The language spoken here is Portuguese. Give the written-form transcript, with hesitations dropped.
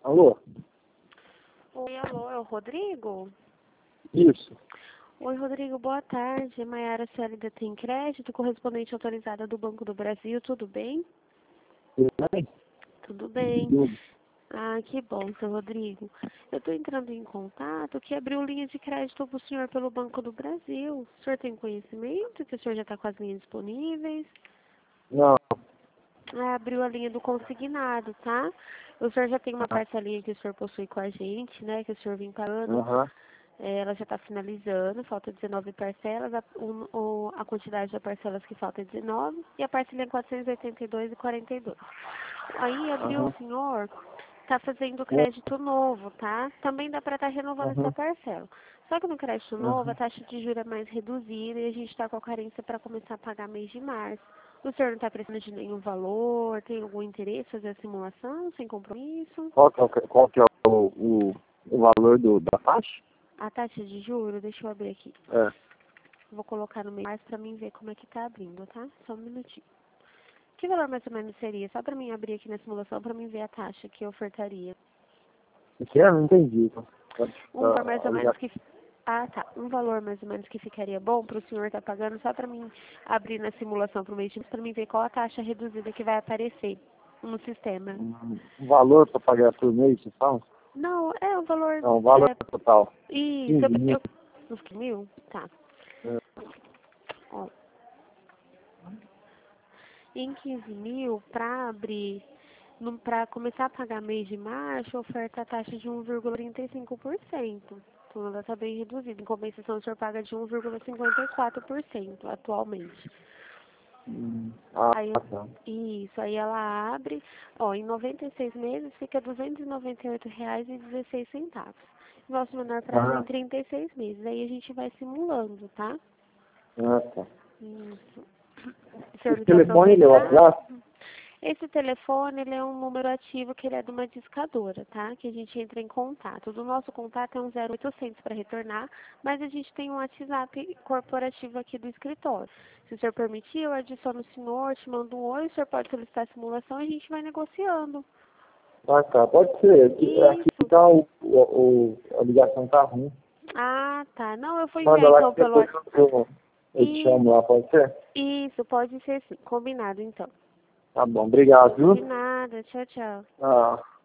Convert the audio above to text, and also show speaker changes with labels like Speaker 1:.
Speaker 1: Alô?
Speaker 2: Oi, alô, é o Rodrigo?
Speaker 1: Isso.
Speaker 2: Oi, Rodrigo, boa tarde. Maiara, se ainda tem crédito, correspondente autorizada do Banco do Brasil, tudo bem?
Speaker 1: Tudo bem?
Speaker 2: Tudo bem.
Speaker 1: Tudo.
Speaker 2: Ah, que bom, seu Rodrigo. Eu estou entrando em contato que abriu linha de crédito para o senhor pelo Banco do Brasil. O senhor tem conhecimento que o senhor já está com as linhas disponíveis?
Speaker 1: Não.
Speaker 2: Abriu a linha do consignado, tá? O senhor já tem uma parcelinha que o senhor possui com a gente, né? Que o senhor vem pagando.
Speaker 1: Aham.
Speaker 2: Ela já está finalizando, falta 19 parcelas, a quantidade de parcelas que falta é 19 e a parcela é 482,42. Aí abriu o
Speaker 1: Aham.
Speaker 2: senhor, está fazendo crédito novo, tá? Também dá para estar renovando essa
Speaker 1: Aham.
Speaker 2: parcela. Só que no crédito novo a
Speaker 1: Aham.
Speaker 2: taxa de juros é mais reduzida e a gente está com a carência para começar a pagar mês de março. O senhor não está precisando de nenhum valor, tem algum interesse em fazer a simulação sem compromisso?
Speaker 1: Qual que é o valor da taxa?
Speaker 2: A taxa de juros, deixa eu abrir aqui.
Speaker 1: É.
Speaker 2: Vou colocar no meio mais pra mim ver como é que tá abrindo, tá? Só um minutinho. Que valor mais ou menos seria? Só pra mim abrir aqui na simulação pra mim ver a taxa que eu ofertaria.
Speaker 1: O que é? Não entendi.
Speaker 2: Um valor mais ou menos que... Ah, tá. Um valor mais ou menos que ficaria bom pro senhor estar pagando só pra mim abrir na simulação pro mês de março, pra mim ver qual a taxa reduzida que vai aparecer no sistema.
Speaker 1: Um valor para pagar por mês, você fala?
Speaker 2: Não, é o valor...
Speaker 1: Não, o valor total.
Speaker 2: Isso,
Speaker 1: 15 mil.
Speaker 2: Uns 15.000? Tá.
Speaker 1: É.
Speaker 2: Ó. Em 15.000, para abrir, para começar a pagar mês de março, oferta a taxa de 1,35%. Então ela está bem reduzida. Em compensação, o senhor paga de 1,54% atualmente.
Speaker 1: Ah,
Speaker 2: Aí,
Speaker 1: tá.
Speaker 2: isso, aí ela abre, ó, em 96 meses fica R$ 298,16. Nosso menor prazo é em
Speaker 1: Ah,
Speaker 2: 36 meses. Aí a gente vai simulando, tá?
Speaker 1: tá.
Speaker 2: Isso. O senhor
Speaker 1: Esse
Speaker 2: não quer
Speaker 1: telefone, ele é o
Speaker 2: aproveitar?
Speaker 1: WhatsApp?
Speaker 2: Esse telefone, ele é um número ativo que ele é de uma discadora, tá? Que a gente entra em contato. Do nosso contato é um 0800 para retornar, mas a gente tem um WhatsApp corporativo aqui do escritório. Se o senhor permitir, eu adiciono o senhor, te mando um oi, o senhor pode solicitar a simulação e a gente vai negociando.
Speaker 1: Ah, tá. Pode ser. Aqui
Speaker 2: Isso.
Speaker 1: tá a ligação tá ruim.
Speaker 2: Ah, tá. Não, eu vou enviar
Speaker 1: Manda lá
Speaker 2: então
Speaker 1: que
Speaker 2: pelo
Speaker 1: depois
Speaker 2: WhatsApp.
Speaker 1: eu te chamo lá, pode ser?
Speaker 2: Isso, pode ser sim. Combinado então.
Speaker 1: Tá bom, obrigado,
Speaker 2: De
Speaker 1: viu?
Speaker 2: nada. Tchau, tchau.
Speaker 1: Ah.